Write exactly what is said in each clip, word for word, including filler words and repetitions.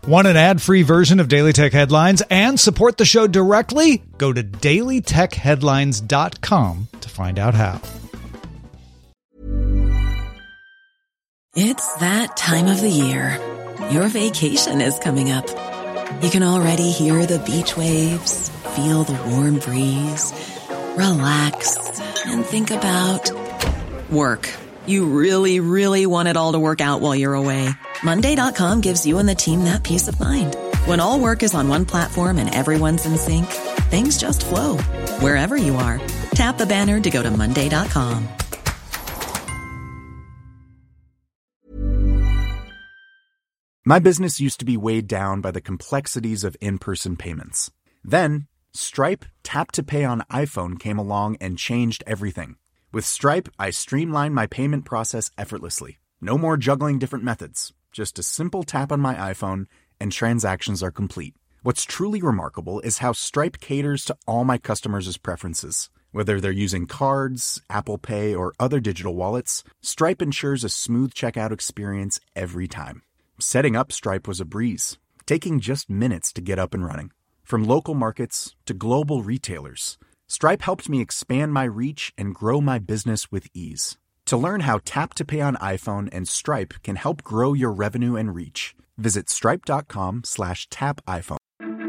Want an ad-free version of Daily Tech Headlines and support the show directly? Go to daily tech headlines dot com to find out how. It's that time of the year. Your vacation is coming up. You can already hear the beach waves, feel the warm breeze, relax, and think about work. You really, really want it all to work out while you're away. Monday dot com gives you and the team that peace of mind. When all work is on one platform and everyone's in sync, things just flow. Wherever you are, tap the banner to go to monday dot com. My business used to be weighed down by the complexities of in-person payments. Then, Stripe Tap to Pay on iPhone came along and changed everything. With Stripe, I streamlined my payment process effortlessly. No more juggling different methods. Just a simple tap on my iPhone and transactions are complete. What's truly remarkable is how Stripe caters to all my customers' preferences. Whether they're using cards, Apple Pay, or other digital wallets, Stripe ensures a smooth checkout experience every time. Setting up Stripe was a breeze, taking just minutes to get up and running. From local markets to global retailers, Stripe helped me expand my reach and grow my business with ease. To learn how Tap to Pay on iPhone and Stripe can help grow your revenue and reach, visit stripe.com slash tap iPhone.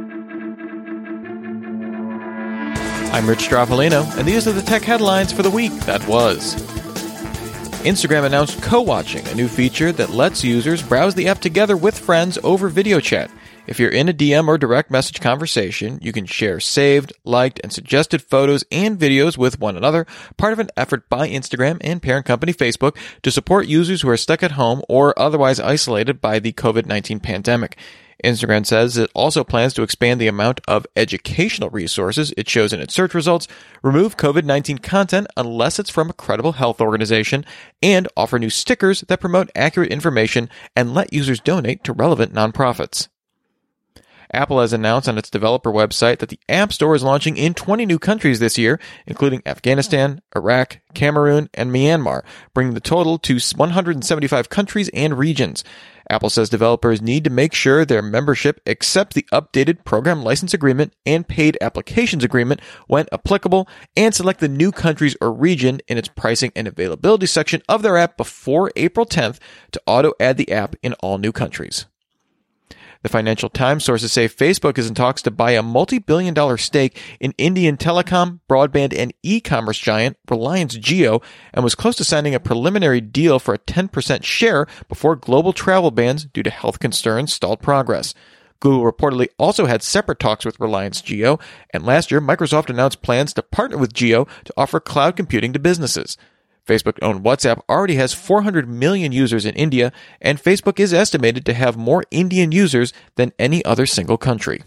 I'm Rich Straffolino, and these are the tech headlines for the week that was. Instagram announced co-watching, a new feature that lets users browse the app together with friends over video chat. If you're in a D M or direct message conversation, you can share saved, liked, and suggested photos and videos with one another, part of an effort by Instagram and parent company Facebook to support users who are stuck at home or otherwise isolated by the covid nineteen pandemic. Instagram says it also plans to expand the amount of educational resources it shows in its search results, remove covid nineteen content unless it's from a credible health organization, and offer new stickers that promote accurate information and let users donate to relevant nonprofits. Apple has announced on its developer website that the App Store is launching in twenty new countries this year, including Afghanistan, Iraq, Cameroon, and Myanmar, bringing the total to one hundred seventy-five countries and regions. Apple says developers need to make sure their membership accepts the updated program license agreement and paid applications agreement when applicable, and select the new countries or region in its pricing and availability section of their app before April tenth to auto-add the app in all new countries. The Financial Times sources say Facebook is in talks to buy a multi-billion dollar stake in Indian telecom, broadband, and e-commerce giant Reliance Jio, and was close to signing a preliminary deal for a ten percent share before global travel bans due to health concerns stalled progress. Google reportedly also had separate talks with Reliance Jio, and last year Microsoft announced plans to partner with Jio to offer cloud computing to businesses. Facebook-owned WhatsApp already has four hundred million users in India, and Facebook is estimated to have more Indian users than any other single country.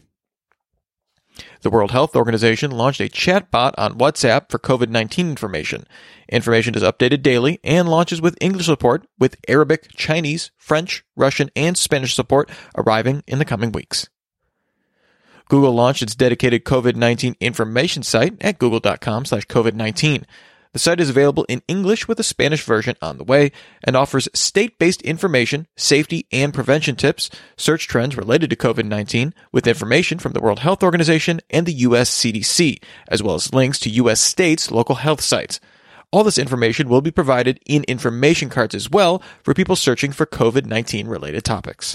The World Health Organization launched a chatbot on WhatsApp for covid nineteen information. Information is updated daily and launches with English support, with Arabic, Chinese, French, Russian, and Spanish support arriving in the coming weeks. Google launched its dedicated covid nineteen information site at google.com slash covid nineteen. The site is available in English with a Spanish version on the way and offers state-based information, safety and prevention tips, search trends related to covid nineteen, with information from the World Health Organization and the U S C D C, as well as links to U S states' local health sites. All this information will be provided in information cards as well for people searching for covid nineteen related topics.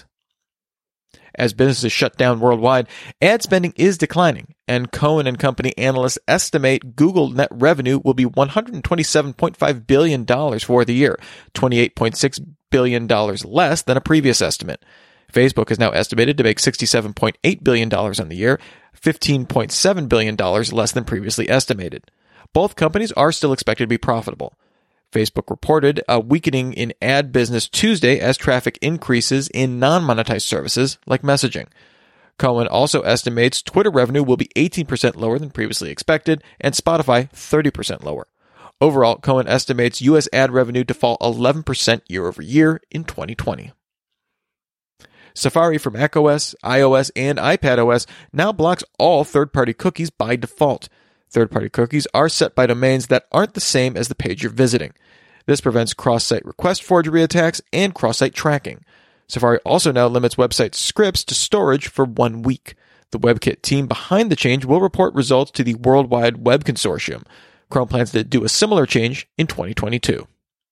As businesses shut down worldwide, ad spending is declining, and Cohen and Company analysts estimate Google net revenue will be one hundred twenty-seven point five billion dollars for the year, twenty-eight point six billion dollars less than a previous estimate. Facebook is now estimated to make sixty-seven point eight billion dollars on the year, fifteen point seven billion dollars less than previously estimated. Both companies are still expected to be profitable. Facebook reported a weakening in ad business Tuesday as traffic increases in non-monetized services like messaging. Cohen also estimates Twitter revenue will be eighteen percent lower than previously expected and Spotify thirty percent lower. Overall, Cohen estimates U S ad revenue to fall eleven percent year over year in twenty twenty. Safari for macOS, iOS, and iPadOS now blocks all third-party cookies by default. Third-party cookies are set by domains that aren't the same as the page you're visiting. This prevents cross-site request forgery attacks and cross-site tracking. Safari also now limits website scripts to storage for one week. The WebKit team behind the change will report results to the World Wide Web Consortium. Chrome plans to do a similar change in twenty twenty-two.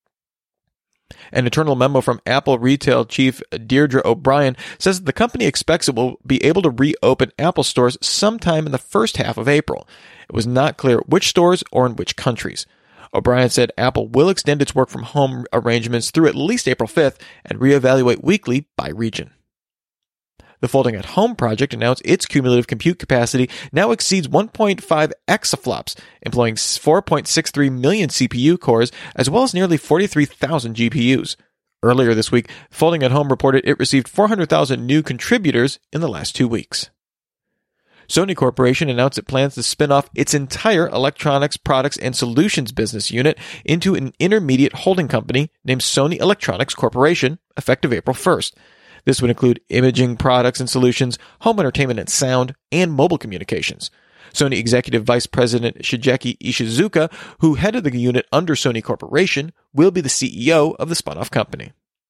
An internal memo from Apple retail chief Deirdre O'Brien says that the company expects it will be able to reopen Apple stores sometime in the first half of April. It was not clear which stores or in which countries. O'Brien said Apple will extend its work from home arrangements through at least April fifth and reevaluate weekly by region. The Folding at Home project announced its cumulative compute capacity now exceeds one point five exaflops, employing four point six three million C P U cores, as well as nearly forty-three thousand G P Us. Earlier this week, Folding at Home reported it received four hundred thousand new contributors in the last two weeks. Sony Corporation announced it plans to spin off its entire electronics products and solutions business unit into an intermediate holding company named Sony Electronics Corporation, effective April first. This would include imaging products and solutions, home entertainment and sound, and mobile communications. Sony Executive Vice President Shigeki Ishizuka, who headed the unit under Sony Corporation, will be the C E O of the spun-off company.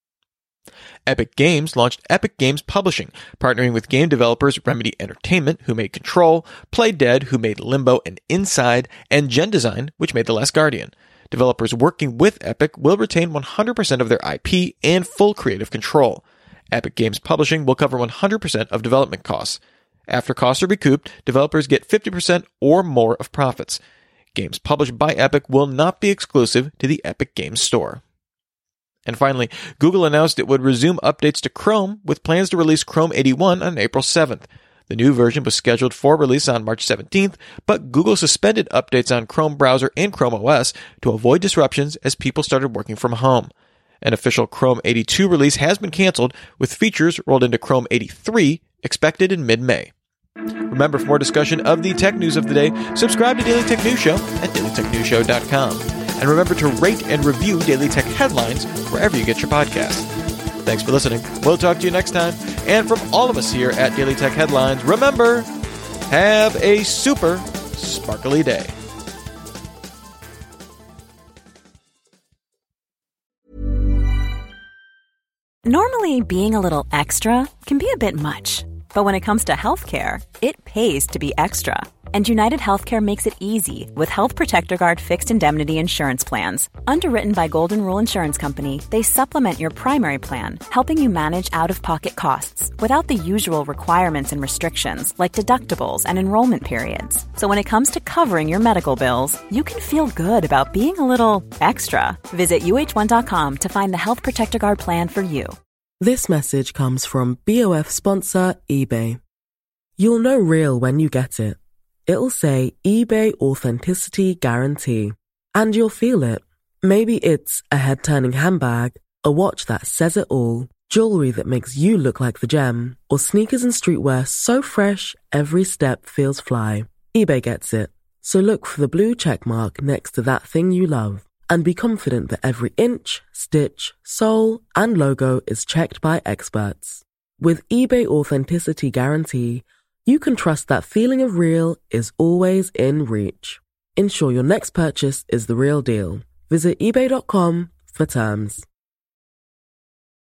Epic Games launched Epic Games Publishing, partnering with game developers Remedy Entertainment, who made Control, Playdead, who made Limbo and Inside, and Gen Design, which made The Last Guardian. Developers working with Epic will retain one hundred percent of their I P and full creative control. Epic Games Publishing will cover one hundred percent of development costs. After costs are recouped, developers get fifty percent or more of profits. Games published by Epic will not be exclusive to the Epic Games Store. And finally, Google announced it would resume updates to Chrome with plans to release Chrome eighty-one on April seventh. The new version was scheduled for release on March seventeenth, but Google suspended updates on Chrome browser and Chrome O S to avoid disruptions as people started working from home. An official Chrome eighty-two release has been canceled, with features rolled into Chrome eighty-three expected in mid-May. Remember, for more discussion of the tech news of the day, subscribe to Daily Tech News Show at daily tech news show dot com. And remember to rate and review Daily Tech Headlines wherever you get your podcasts. Thanks for listening. We'll talk to you next time. And from all of us here at Daily Tech Headlines, remember, have a super sparkly day. Normally, being a little extra can be a bit much. But when it comes to healthcare, it pays to be extra. And United Healthcare makes it easy with Health Protector Guard fixed indemnity insurance plans. Underwritten by Golden Rule Insurance Company, they supplement your primary plan, helping you manage out-of-pocket costs without the usual requirements and restrictions like deductibles and enrollment periods. So when it comes to covering your medical bills, you can feel good about being a little extra. Visit U H one dot com to find the Health Protector Guard plan for you. This message comes from B O F sponsor eBay. You'll know real when you get it. It'll say eBay Authenticity Guarantee. And you'll feel it. Maybe it's a head-turning handbag, a watch that says it all, jewelry that makes you look like the gem, or sneakers and streetwear so fresh every step feels fly. eBay gets it. So look for the blue check mark next to that thing you love. And be confident that every inch, stitch, sole, and logo is checked by experts. With eBay Authenticity Guarantee, you can trust that feeling of real is always in reach. Ensure your next purchase is the real deal. Visit ebay dot com for terms.